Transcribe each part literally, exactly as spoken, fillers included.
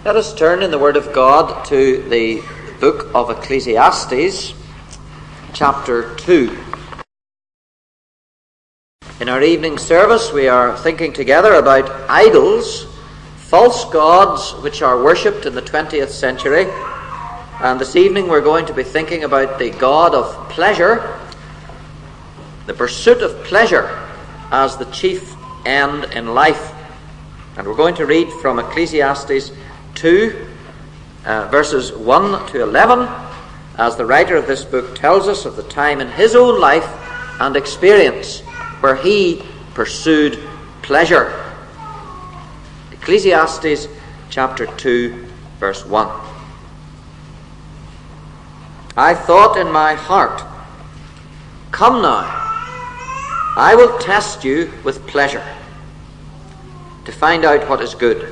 Let us turn in the Word of God to the book of Ecclesiastes, chapter two. In our evening service we are thinking together about idols, false gods which are worshipped in the twentieth century. And this evening we're going to be thinking about the God of pleasure, the pursuit of pleasure as the chief end in life. And we're going to read from Ecclesiastes two, uh, verses one to eleven, as the writer of this book tells us of the time in his own life and experience where he pursued pleasure. Ecclesiastes chapter two, verse one. I thought in my heart, come now, I will test you with pleasure, to find out what is good.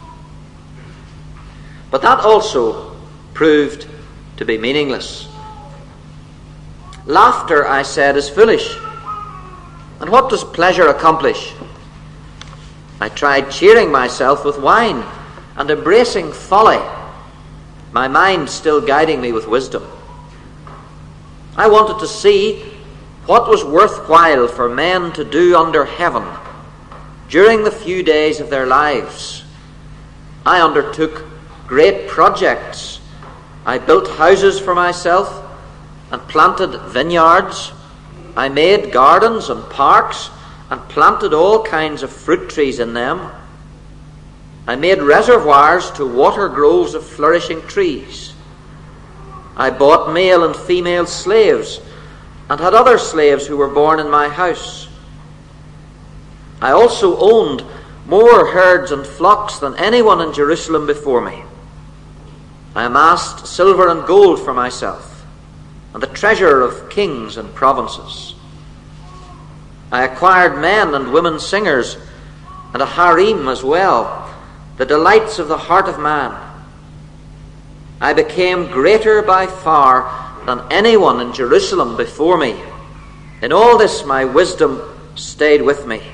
But that also proved to be meaningless. Laughter, I said, is foolish. And what does pleasure accomplish? I tried cheering myself with wine and embracing folly, my mind still guiding me with wisdom. I wanted to see what was worthwhile for men to do under heaven during the few days of their lives. I undertook great projects. I built houses for myself and planted vineyards. I made gardens and parks and planted all kinds of fruit trees in them. I made reservoirs to water groves of flourishing trees. I bought male and female slaves and had other slaves who were born in my house. I also owned more herds and flocks than anyone in Jerusalem before me. I amassed silver and gold for myself, and the treasure of kings and provinces. I acquired men and women singers, and a harem as well, the delights of the heart of man. I became greater by far than anyone in Jerusalem before me. In all this my wisdom stayed with me.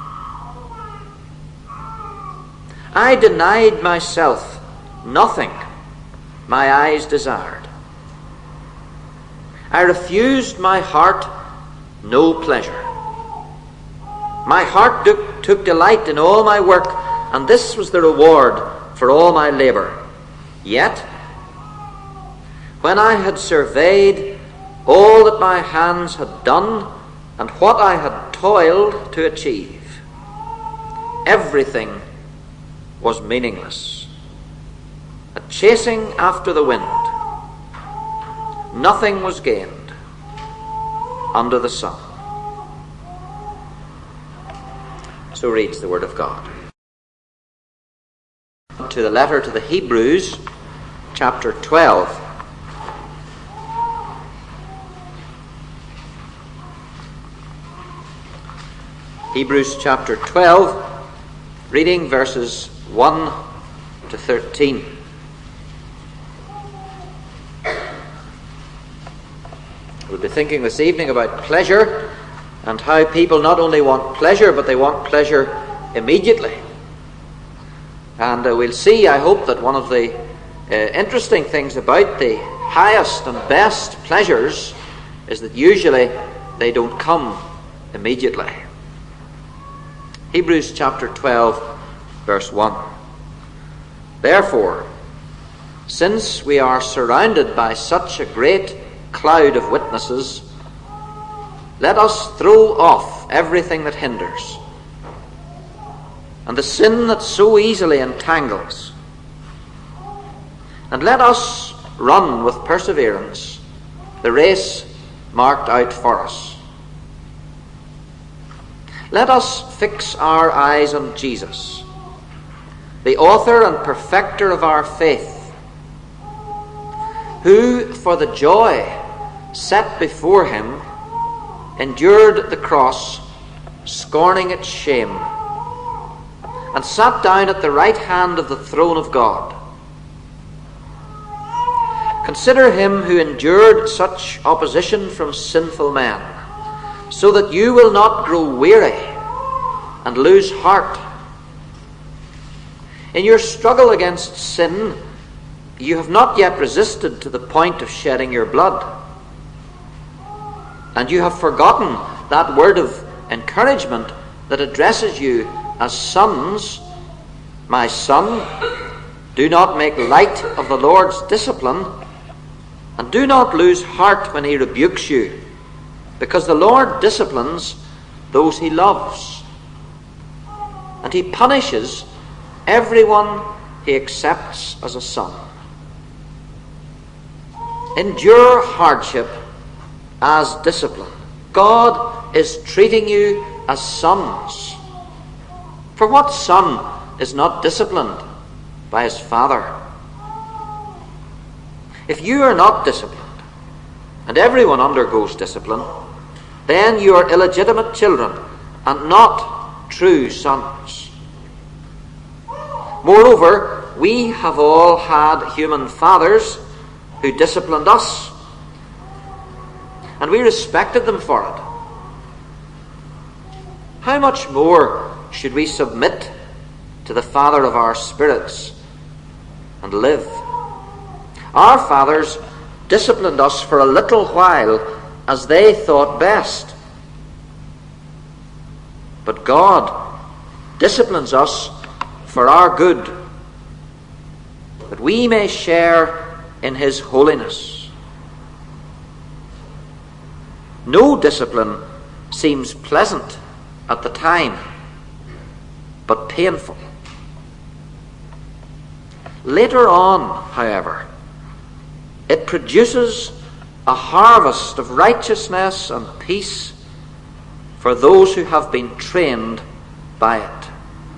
I denied myself nothing my eyes desired. I refused my heart no pleasure. My heart took, took delight in all my work, and this was the reward for all my labor. Yet, when I had surveyed all that my hands had done and what I had toiled to achieve, everything was meaningless. A chasing after the wind. Nothing was gained under the sun. So reads the Word of God. To the letter to the Hebrews, chapter twelve. Hebrews chapter twelve, reading verses one to thirteen. We'll be thinking this evening about pleasure and how people not only want pleasure, but they want pleasure immediately. And uh, we'll see, I hope, that one of the uh, interesting things about the highest and best pleasures is that usually they don't come immediately. Hebrews chapter twelve, verse one. Therefore, since we are surrounded by such a great cloud of witnesses, let us throw off everything that hinders and the sin that so easily entangles, and let us run with perseverance the race marked out for us. Let us fix our eyes on Jesus, the author and perfecter of our faith, who for the joy set before him endured the cross, scorning its shame, and sat down at the right hand of the throne of God. Consider him who endured such opposition from sinful men, so that you will not grow weary and lose heart. In your struggle against sin, you have not yet resisted to the point of shedding your blood. And you have forgotten that word of encouragement that addresses you as sons. My son, do not make light of the Lord's discipline, and do not lose heart when he rebukes you, because the Lord disciplines those he loves, and he punishes everyone he accepts as a son. Endure hardship as discipline. God is treating you as sons. For what son is not disciplined by his father? If you are not disciplined, and everyone undergoes discipline, then you are illegitimate children and not true sons. Moreover, we have all had human fathers who disciplined us, and we respected them for it. How much more should we submit to the Father of our spirits and live? Our fathers disciplined us for a little while as they thought best. But God disciplines us for our good, that we may share in his holiness. No discipline seems pleasant at the time, but painful. Later on, however, it produces a harvest of righteousness and peace for those who have been trained by it.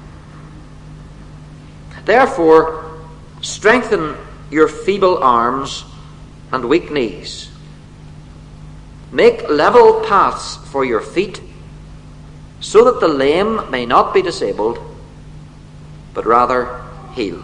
Therefore, strengthen your feeble arms and weak knees. Make level paths for your feet, so that the lame may not be disabled, but rather healed.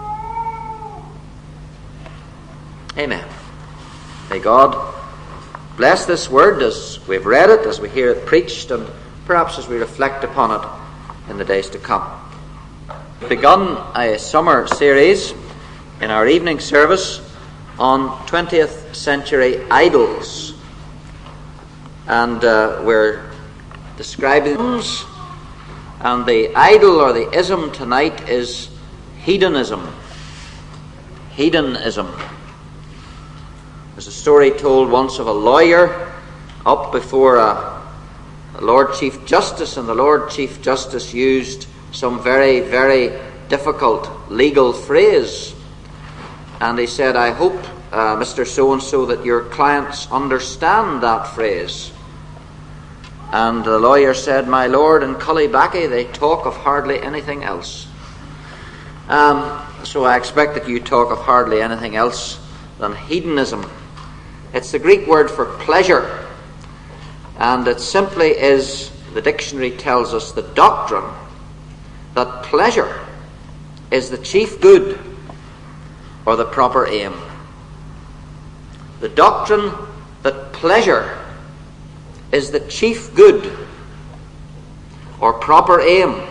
Amen. May God bless this word as we've read it, as we hear it preached, and perhaps as we reflect upon it in the days to come. We've begun a summer series in our evening service on twentieth century idols. And uh, we're describing them. And the idol or the ism tonight is hedonism. Hedonism. There's a story told once of a lawyer up before a, a Lord Chief Justice, and the Lord Chief Justice used some very, very difficult legal phrase. And he said, I hope, uh, Mister So-and-so, that your clients understand that phrase. And the lawyer said, my lord, in Cullibaccy they talk of hardly anything else. Um, so I expect that you talk of hardly anything else than hedonism. It's the Greek word for pleasure. And it simply is, the dictionary tells us, the doctrine that pleasure is the chief good or the proper aim. The doctrine that pleasure is the chief good or proper aim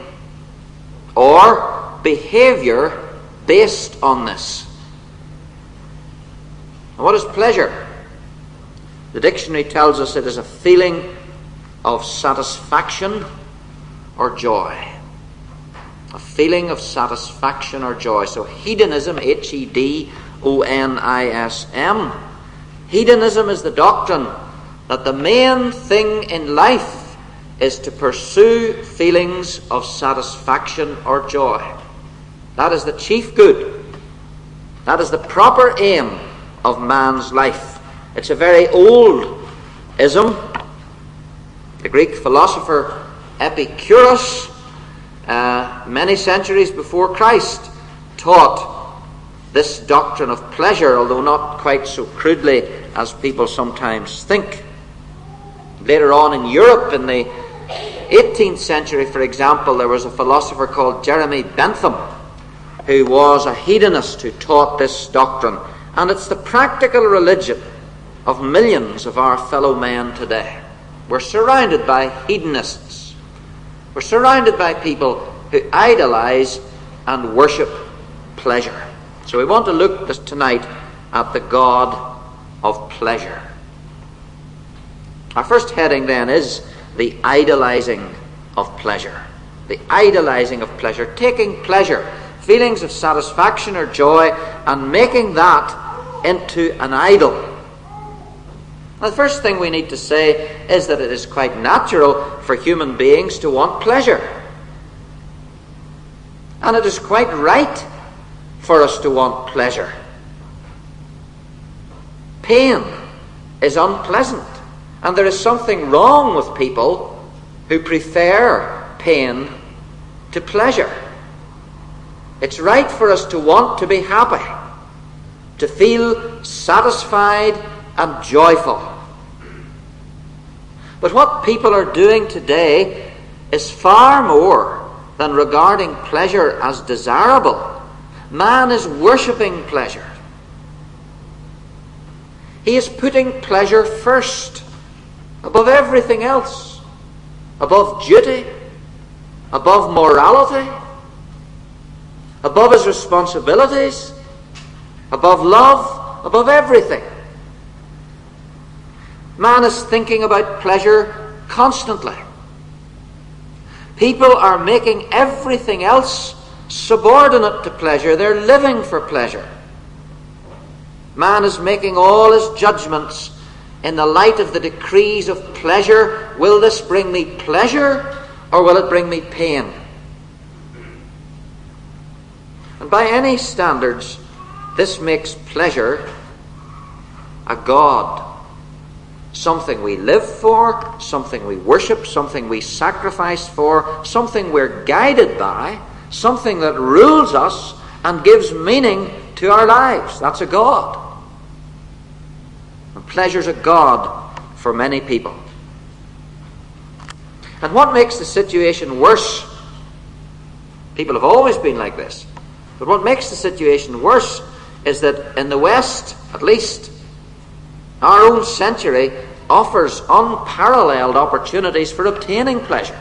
or behavior based on this. Now, what is pleasure? The dictionary tells us it is a feeling of satisfaction or joy. A feeling of satisfaction or joy. So hedonism, H E D O N I S M, hedonism is the doctrine that the main thing in life is to pursue feelings of satisfaction or joy. That is the chief good. That is the proper aim of man's life. It's a very old ism. The Greek philosopher Epicurus, uh, many centuries before Christ, taught this doctrine of pleasure, although not quite so crudely as people sometimes think. Later on in Europe, in the eighteenth century, for example, there was a philosopher called Jeremy Bentham, who was a hedonist who taught this doctrine. And it's the practical religion of millions of our fellow men today. We're surrounded by hedonists. We're surrounded by people who idolize and worship pleasure. So we want to look this tonight at the God of pleasure. Our first heading then is the idolizing of pleasure. The idolizing of pleasure, taking pleasure, feelings of satisfaction or joy, and making that into an idol. Now, the first thing we need to say is that it is quite natural for human beings to want pleasure. And it is quite right for us to want pleasure. Pain is unpleasant, and there is something wrong with people who prefer pain to pleasure. It's right for us to want to be happy, to feel satisfied and joyful. But what people are doing today is far more than regarding pleasure as desirable. Man is worshipping pleasure. He is putting pleasure first, above everything else, above duty, above morality, above his responsibilities, above love, above everything. Man is thinking about pleasure constantly. People are making everything else subordinate to pleasure. They're living for pleasure. Man is making all his judgments in the light of the decrees of pleasure. Will this bring me pleasure, or will it bring me pain? And by any standards, this makes pleasure a god. Something we live for, something we worship, something we sacrifice for, something we're guided by, something that rules us and gives meaning to our lives. That's a god. And pleasure's a god for many people. And what makes the situation worse? People have always been like this. But what makes the situation worse is that in the West, at least, our own century offers unparalleled opportunities for obtaining pleasure.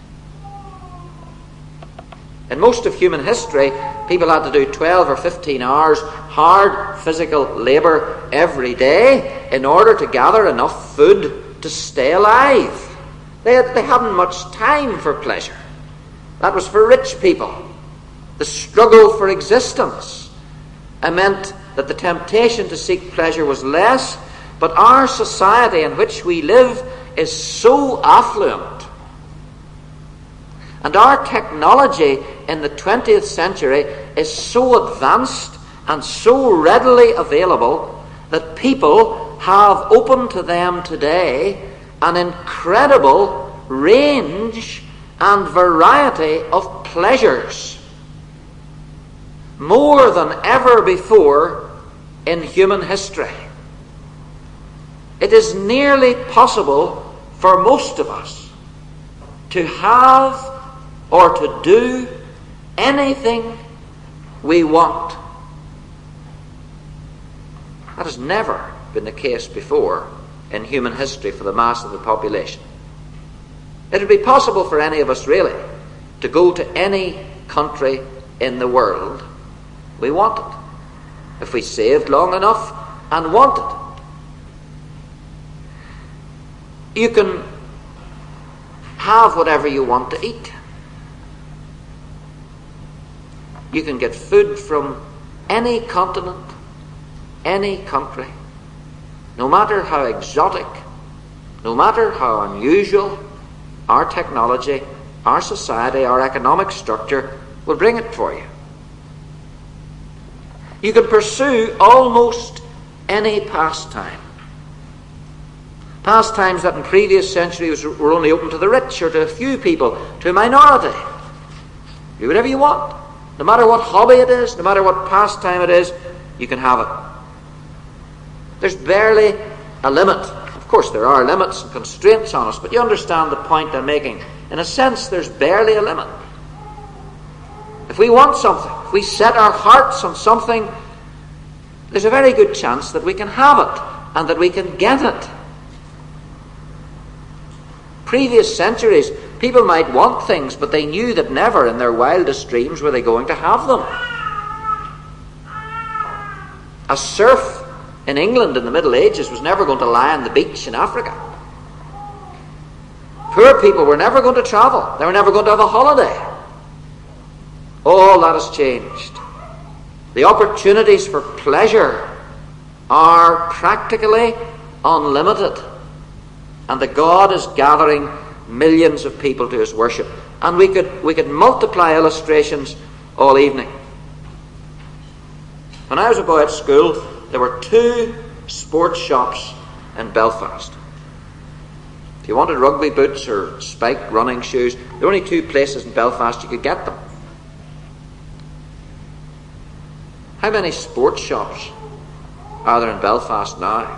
In most of human history, people had to do twelve or fifteen hours hard physical labour every day in order to gather enough food to stay alive. They, had, they hadn't much time for pleasure. That was for rich people. The struggle for existence it meant that the temptation to seek pleasure was less. But our society in which we live is so affluent, and our technology in the twentieth century is so advanced and so readily available that people have open to them today an incredible range and variety of pleasures, more than ever before in human history. It is nearly possible for most of us to have or to do anything we want. That has never been the case before in human history for the mass of the population. It would be possible for any of us really to go to any country in the world we wanted, if we saved long enough and wanted. You can have whatever you want to eat. You can get food from any continent, any country, no matter how exotic, no matter how unusual. Our technology, our society, our economic structure will bring it for you. You can pursue almost any pastime. Pastimes that in previous centuries were only open to the rich or to a few people, to a minority. Do whatever you want. No matter what hobby it is, no matter what pastime it is, you can have it. There's barely a limit. Of course, there are limits and constraints on us, but you understand the point I'm making. In a sense, there's barely a limit. If we want something, if we set our hearts on something, there's a very good chance that we can have it and that we can get it. Previous centuries, People might want things, but they knew that never in their wildest dreams were they going to have them. A serf in England in the Middle Ages was never going to lie on the beach in Africa. Poor people were never going to travel. They were never going to have a holiday. All that has changed. The opportunities for pleasure are practically unlimited. And that God is gathering millions of people to his worship. And we could, we could multiply illustrations all evening. When I was a boy at school, there were two sports shops in Belfast. If you wanted rugby boots or spiked running shoes, there were only two places in Belfast you could get them. How many sports shops are there in Belfast now?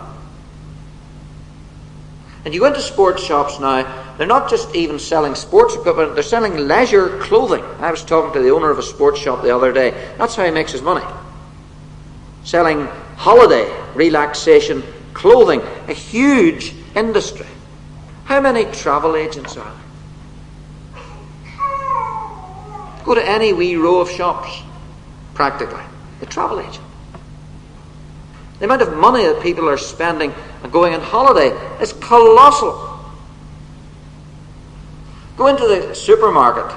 And you go into sports shops now, they're not just even selling sports equipment, they're selling leisure clothing. I was talking to the owner of a sports shop the other day. That's how he makes his money. Selling holiday, relaxation, clothing. A huge industry. How many travel agents are there? Go to any wee row of shops, practically. The travel agent. The amount of money that people are spending and going on holiday is colossal. Go into the supermarket.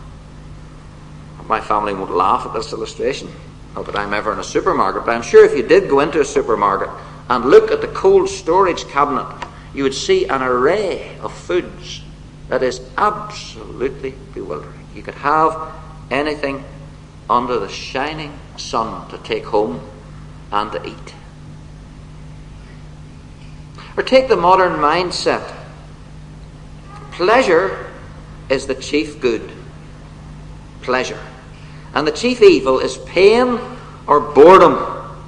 My family won't laugh at this illustration. Not that I'm ever in a supermarket, but I'm sure if you did go into a supermarket and look at the cold storage cabinet, you would see an array of foods that is absolutely bewildering. You could have anything under the shining sun to take home and to eat. Or take the modern mindset. Pleasure is the chief good. Pleasure. And the chief evil is pain or boredom.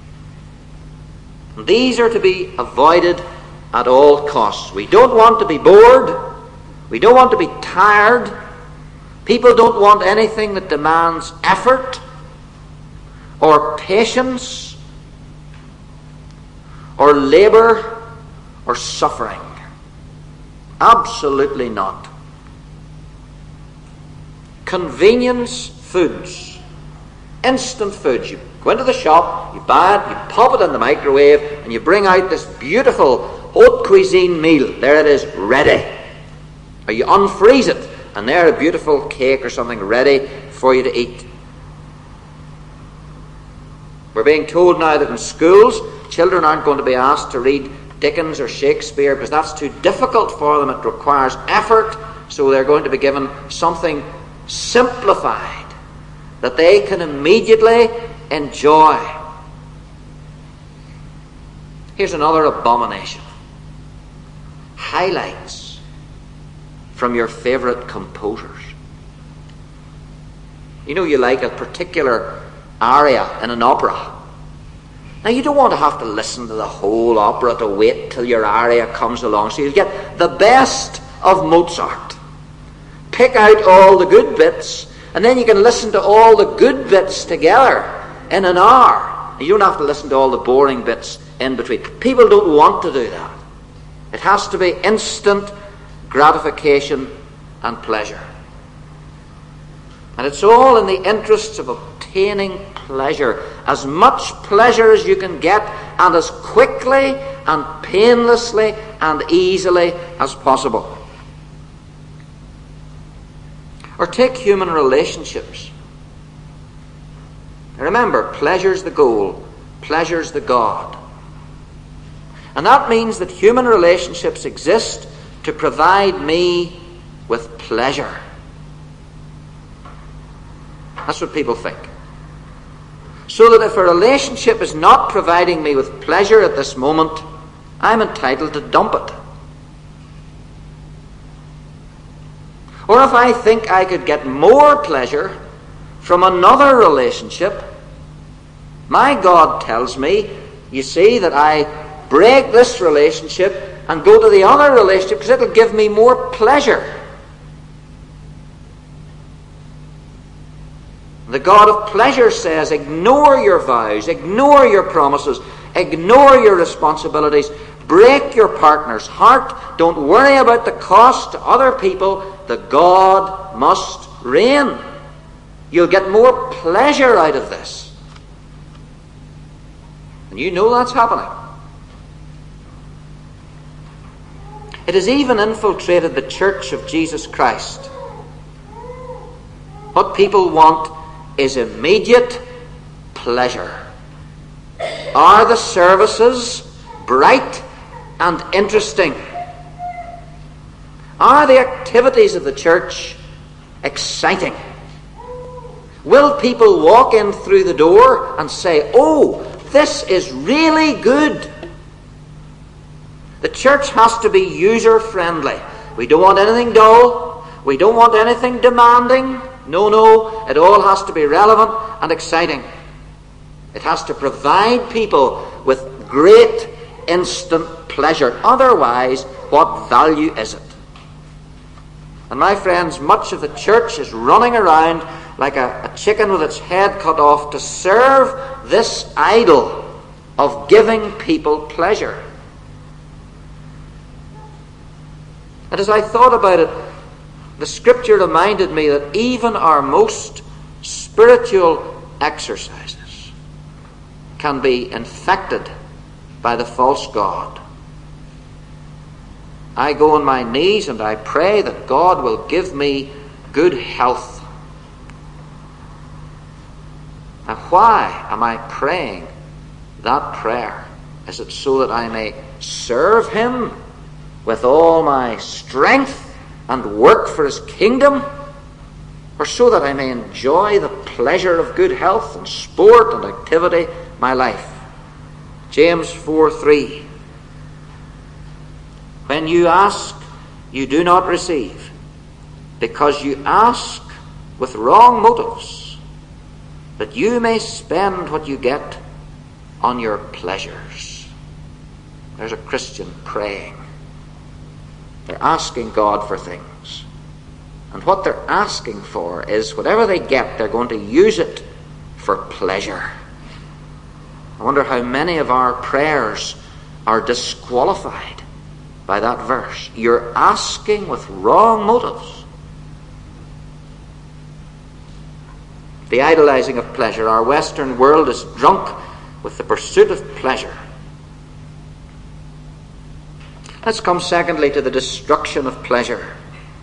And these are to be avoided at all costs. We don't want to be bored. We don't want to be tired. People don't want anything that demands effort or patience or labour or suffering. Absolutely not. Convenience foods. Instant foods. You go into the shop, you buy it, you pop it in the microwave, and you bring out this beautiful haute cuisine meal. There it is, ready. Or you unfreeze it, and there a beautiful cake or something ready for you to eat. We're being told now that in schools, children aren't going to be asked to read Dickens or Shakespeare because that's too difficult for them. It requires effort, so they're going to be given something simplified that they can immediately enjoy. Here's another abomination. Highlights from your favourite composers. You know you like a particular aria in an opera. Now you don't want to have to listen to the whole opera to wait till your aria comes along. So you get the best of Mozart. Pick out all the good bits, and then you can listen to all the good bits together in an hour. You don't have to listen to all the boring bits in between. People don't want to do that. It has to be instant gratification and pleasure. And it's all in the interests of obtaining pleasure. As much pleasure as you can get, and as quickly and painlessly and easily as possible. Or take human relationships. Remember, pleasure's the goal, pleasure's the God. And that means that human relationships exist to provide me with pleasure. That's what people think. So that if a relationship is not providing me with pleasure at this moment, I'm entitled to dump it. Or if I think I could get more pleasure from another relationship, my God tells me, you see, that I break this relationship and go to the other relationship because it'll give me more pleasure. The God of pleasure says, ignore your vows, ignore your promises, ignore your responsibilities, break your partner's heart, don't worry about the cost to other people, the God must reign. You'll get more pleasure out of this. And you know that's happening. It has even infiltrated the church of Jesus Christ. What people want is immediate pleasure. Are the services bright and interesting? Are the activities of the church exciting? Will people walk in through the door and say, "Oh, this is really good"? The church has to be user-friendly. We don't want anything dull. We don't want anything demanding. No, no, it all has to be relevant and exciting. It has to provide people with great instant pleasure. Otherwise, what value is it? And my friends, much of the church is running around like a, a chicken with its head cut off to serve this idol of giving people pleasure. And as I thought about it, the scripture reminded me that even our most spiritual exercises can be infected by the false god. I go on my knees and I pray that God will give me good health. Now, why am I praying that prayer? Is it so that I may serve Him with all my strength and work for His kingdom? Or so that I may enjoy the pleasure of good health and sport and activity my life? James four three. When you ask, you do not receive, because you ask with wrong motives, that you may spend what you get on your pleasures. There's a Christian praying. They're asking God for things. And what they're asking for is whatever they get, they're going to use it for pleasure. I wonder how many of our prayers are disqualified by that verse. You're asking with wrong motives. The idolizing of pleasure. Our Western world is drunk with the pursuit of pleasure. Let's come secondly to the destruction of pleasure.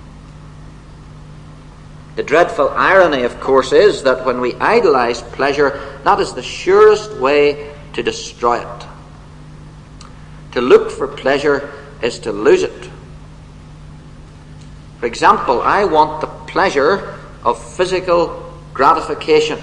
The dreadful irony, of course, is that when we idolize pleasure, that is the surest way to destroy it. To look for pleasure is to lose it. For example, I want the pleasure of physical gratification.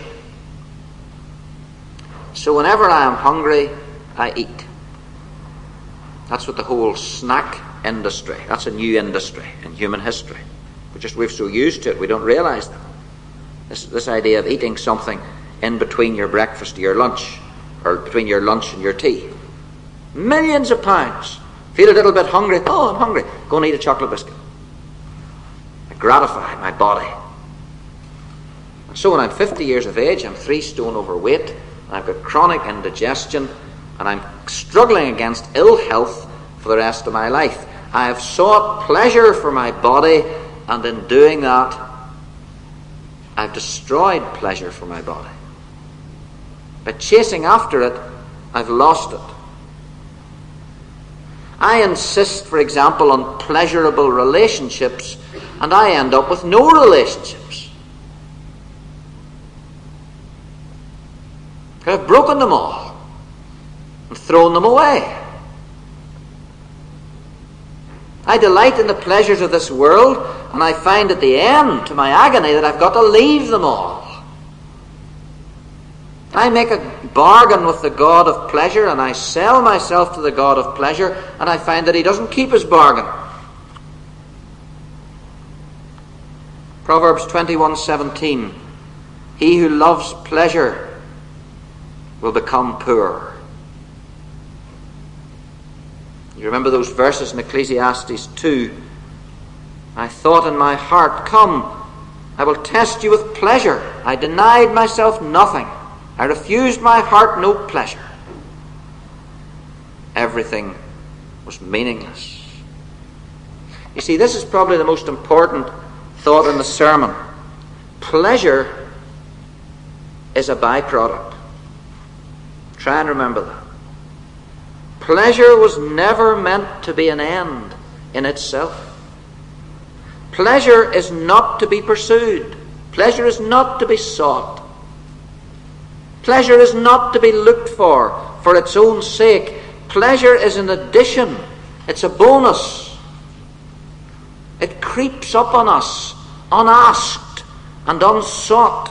So whenever I am hungry, I eat. That's what the whole snack industry, that's a new industry in human history. We're just, we're so used to it, we don't realize that. This, this idea of eating something in between your breakfast and your lunch, or between your lunch and your tea. Millions of pounds. Feel a little bit hungry. Oh, I'm hungry. Go and eat a chocolate biscuit. I gratify my body. And so when I'm fifty years of age, I'm three stone overweight, and I've got chronic indigestion, and I'm struggling against ill health for the rest of my life. I have sought pleasure for my body, and in doing that, I've destroyed pleasure for my body. By chasing after it, I've lost it. I insist, for example, on pleasurable relationships, and I end up with no relationships. I've broken them all and thrown them away. I delight in the pleasures of this world, and I find at the end, to my agony, that I've got to leave them all. I make a bargain with the God of pleasure, and I sell myself to the God of pleasure, and I find that He doesn't keep His bargain. Proverbs twenty-one seventeen. He who loves pleasure will become poor. You remember those verses in Ecclesiastes two? I thought in my heart, come, I will test you with pleasure. I denied myself nothing. I refused my heart no pleasure. Everything was meaningless. You see, this is probably the most important thought in the sermon. Pleasure is a byproduct. Try and remember that. Pleasure was never meant to be an end in itself. Pleasure is not to be pursued. Pleasure is not to be sought. Pleasure is not to be looked for for its own sake. Pleasure is an addition. It's a bonus. It creeps up on us, unasked and unsought.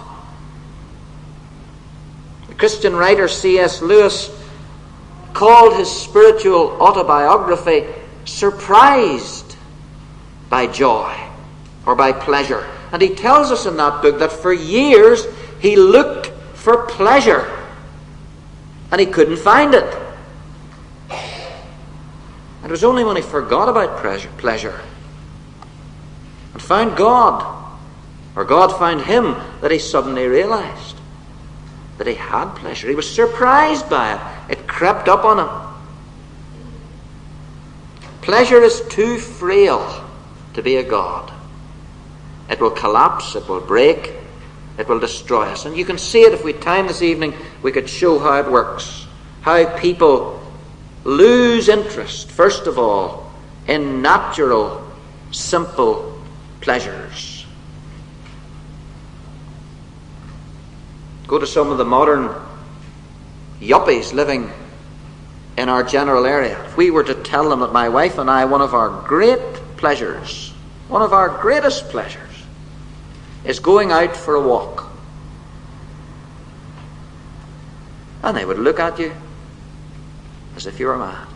The Christian writer C S Lewis called his spiritual autobiography Surprised by Joy or by Pleasure. And he tells us in that book that for years he looked for pleasure and he couldn't find it. It was only when he forgot about pleasure, pleasure and found God, or God found him, that he suddenly realized that he had pleasure. He was surprised by it. It crept up on him. Pleasure is too frail to be a god. It will collapse, it will break, it will destroy us. And you can see it. If we had time this evening, we could show how it works. How people lose interest, first of all, in natural, simple pleasures. Go to some of the modern yuppies living in our general area. If we were to tell them that my wife and I, one of our great pleasures, one of our greatest pleasures, is going out for a walk, and they would look at you as if you were mad.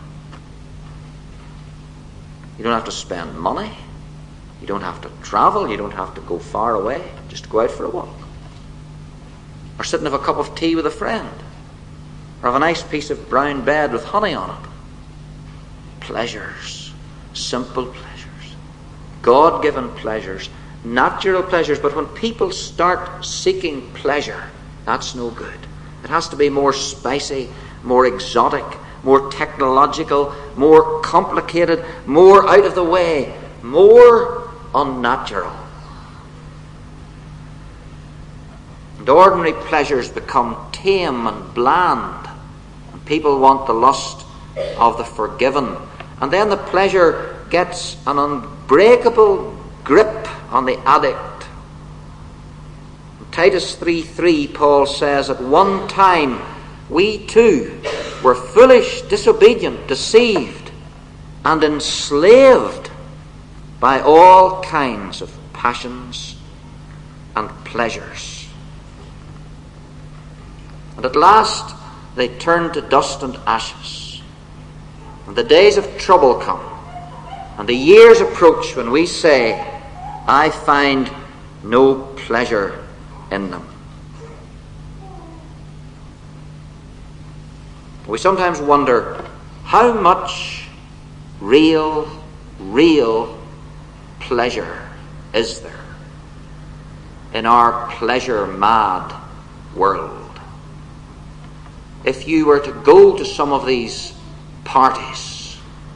You don't have to spend money. You don't have to travel. You don't have to go far away. Just go out for a walk. Or sit and have a cup of tea with a friend. Or have a nice piece of brown bread with honey on it. Pleasures. Simple pleasures. God-given pleasures. Natural pleasures. But when people start seeking pleasure, that's no good. It has to be more spicy, more exotic, more technological, more complicated, more out of the way, more unnatural. And ordinary pleasures become tame and bland, and people want the lust of the forgiven. And then the pleasure gets an unbreakable grip on the addict. In Titus three three, Paul says, at one time we too were foolish, disobedient, deceived, and enslaved by all kinds of passions and pleasures. And at last they turned to dust and ashes. And the days of trouble come, and the years approach when we say, I find no pleasure in them. We sometimes wonder, how much real, real pleasure is there in our pleasure-mad world? If you were to go to some of these parties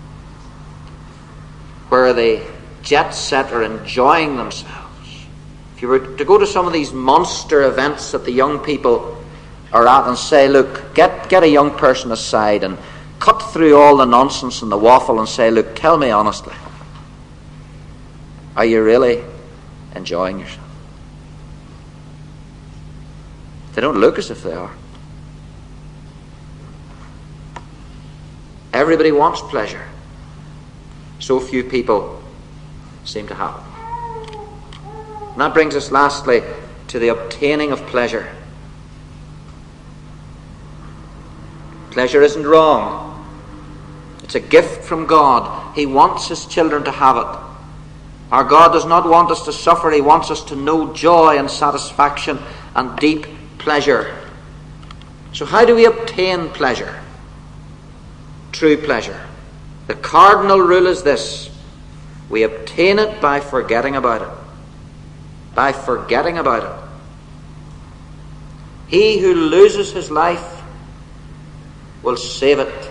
where the jet set are enjoying themselves, if you were to go to some of these monster events that the young people are at and say, look, get, get a young person aside and cut through all the nonsense and the waffle and say, look, tell me honestly, are you really enjoying yourself? They don't look as if they are. Everybody wants pleasure. So few people seem to have it. And that brings us lastly to the obtaining of pleasure. Pleasure isn't wrong. It's a gift from God. He wants his children to have it. Our God does not want us to suffer. He wants us to know joy and satisfaction and deep pleasure. So how do we obtain pleasure? True pleasure. The cardinal rule is this: we obtain it by forgetting about it. By forgetting about it. He who loses his life will save it.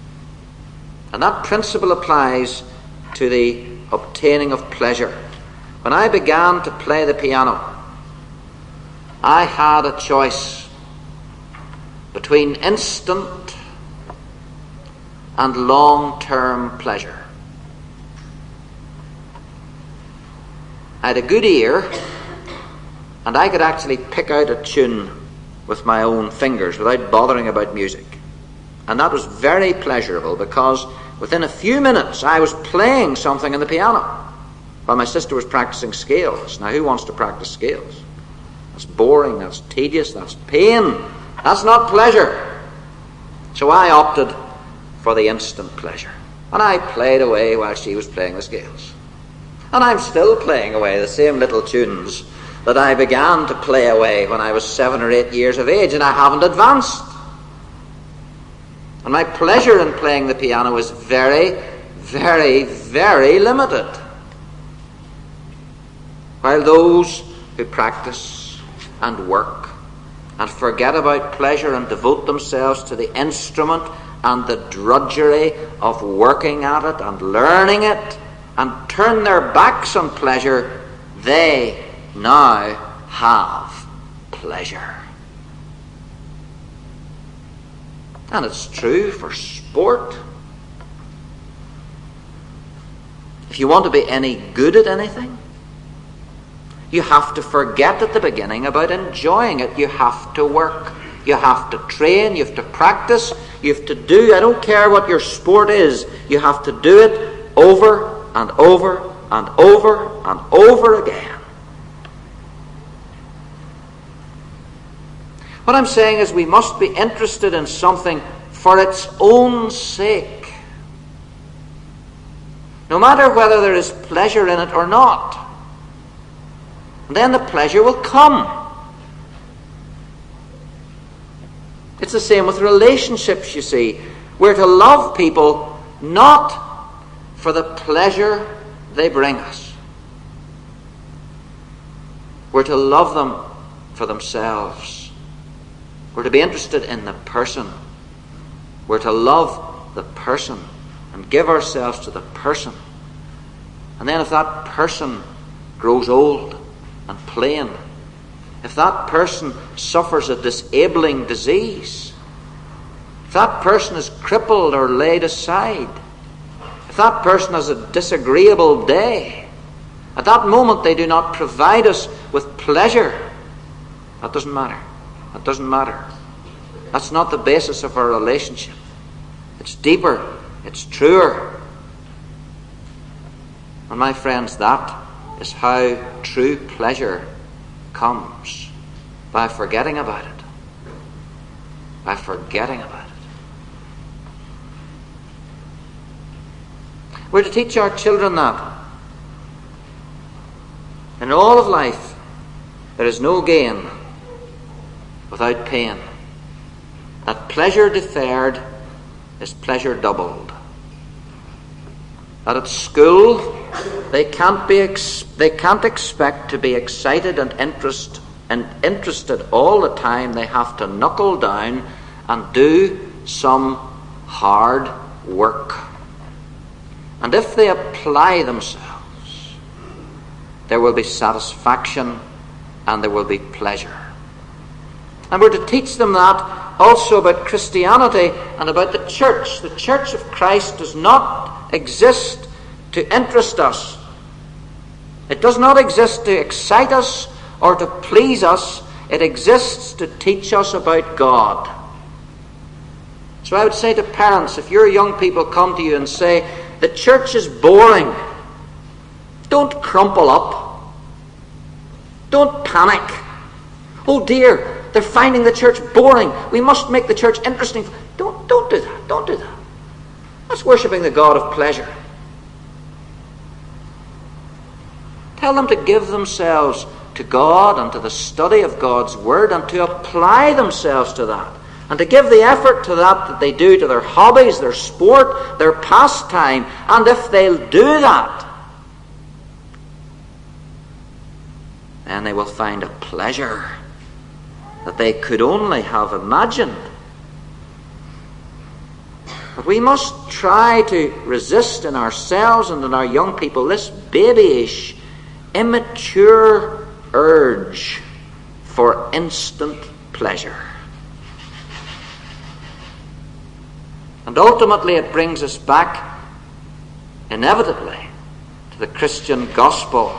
And that principle applies to the obtaining of pleasure. When I began to play the piano, I had a choice between instant and long-term pleasure. I had a good ear, and I could actually pick out a tune with my own fingers without bothering about music. And that was very pleasurable, because within a few minutes I was playing something on the piano while my sister was practicing scales. Now, who wants to practice scales? That's boring, that's tedious, that's pain. That's not pleasure. So I opted for the instant pleasure. And I played away while she was playing the scales. And I'm still playing away the same little tunes that I began to play away when I was seven or eight years of age, and I haven't advanced. And my pleasure in playing the piano is very, very, very limited. While those who practice and work and forget about pleasure and devote themselves to the instrument and the drudgery of working at it and learning it and turn their backs on pleasure, they now have pleasure. And it's true for sport. If you want to be any good at anything, you have to forget at the beginning about enjoying it. You have to work. You have to train. You have to practice. You have to do, I don't care what your sport is, you have to do it over and over and over and over again. What I'm saying is we must be interested in something for its own sake, no matter whether there is pleasure in it or not. And then the pleasure will come. It's the same with relationships, you see. We're to love people not for the pleasure they bring us. We're to love them for themselves. We're to be interested in the person. We're to love the person and give ourselves to the person. And then if that person grows old and plain, if that person suffers a disabling disease, if that person is crippled or laid aside, if that person has a disagreeable day, at that moment they do not provide us with pleasure, that doesn't matter. That doesn't matter. That's not the basis of our relationship. It's deeper. It's truer. And my friends, that is how true pleasure comes. By forgetting about it. By forgetting about it. We're to teach our children that. In all of life, there is no gain without pain. That pleasure deferred is pleasure doubled. That at school they can't be ex- they can't expect to be excited and interest and interested all the time. They have to knuckle down and do some hard work. And if they apply themselves, there will be satisfaction and there will be pleasure. And we're to teach them that also about Christianity and about the church. The church of Christ does not exist to interest us. It does not exist to excite us or to please us. It exists to teach us about God. So I would say to parents, if your young people come to you and say, the church is boring, don't crumple up. Don't panic. Oh dear, they're finding the church boring. We must make the church interesting. Don't, don't do that. Don't do that. That's worshipping the God of pleasure. Tell them to give themselves to God and to the study of God's Word and to apply themselves to that. And to give the effort to that that they do to their hobbies, their sport, their pastime. And if they'll do that, then they will find a pleasure that they could only have imagined. But we must try to resist in ourselves and in our young people this babyish immature urge for instant pleasure. And ultimately it brings us back, inevitably, to the Christian gospel.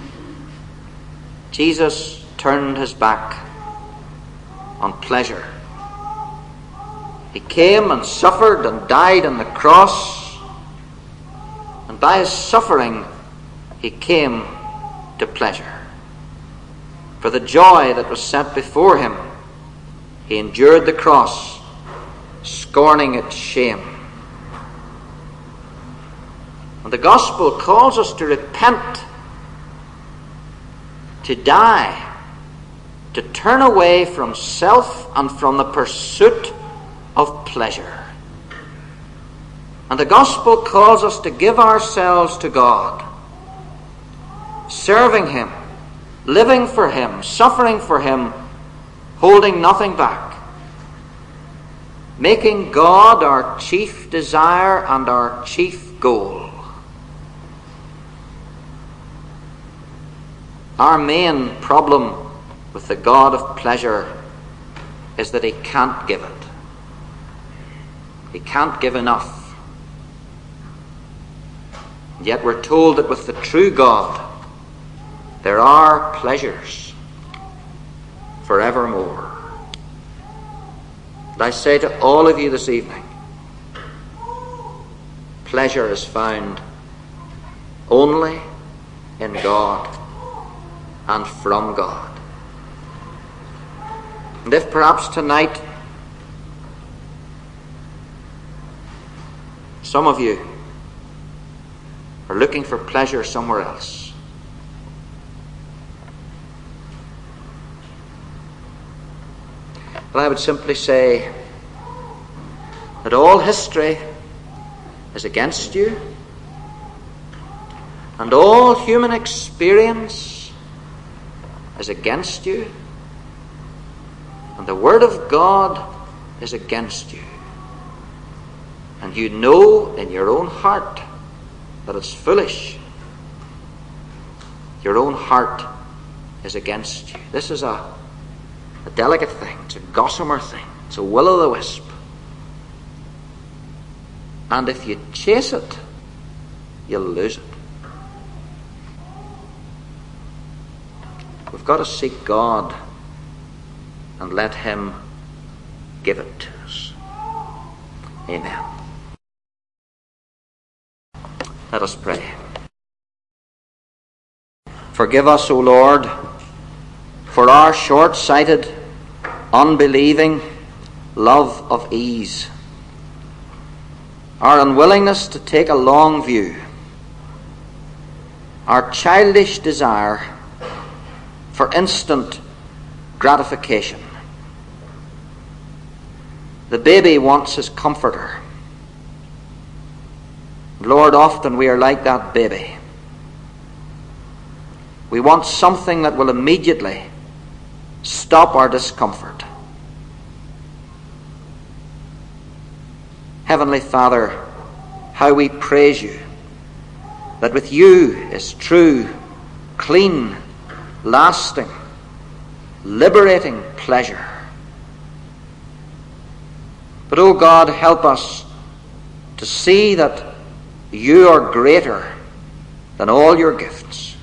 Jesus turned his back on pleasure. He came and suffered and died on the cross, and by his suffering he came to pleasure. For the joy that was set before him, he endured the cross, scorning its shame. And the gospel calls us to repent, to die, to turn away from self and from the pursuit of pleasure. And the gospel calls us to give ourselves to God, serving him, living for him, suffering for him, holding nothing back, making God our chief desire and our chief goal. Our main problem with the God of pleasure is that he can't give it. He can't give enough. And yet we're told that with the true God there are pleasures forevermore. And I say to all of you this evening, pleasure is found only in God and from God. And if perhaps tonight some of you are looking for pleasure somewhere else, well, I would simply say that all history is against you, and all human experience is against you, and the Word of God is against you. And you know in your own heart that it's foolish. Your own heart is against you. This is a, a delicate thing. It's a gossamer thing. It's a will-o'-the-wisp. And if you chase it, you'll lose it. We've got to seek God and let him give it to us. Amen. Let us pray. Forgive us, O Lord, for our short-sighted, unbelieving love of ease, our unwillingness to take a long view, our childish desire for instant gratification. The baby wants his comforter. Lord, often we are like that baby. We want something that will immediately stop our discomfort. Heavenly Father, how we praise you that with you is true, clean, lasting, liberating pleasure. But, O God, help us to see that you are greater than all your gifts.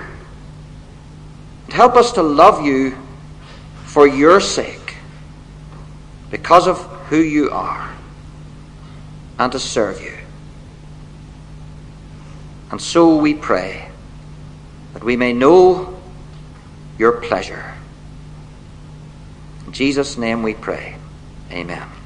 And help us to love you for your sake, because of who you are, and to serve you. And so we pray that we may know your pleasure. In Jesus' name we pray. Amen.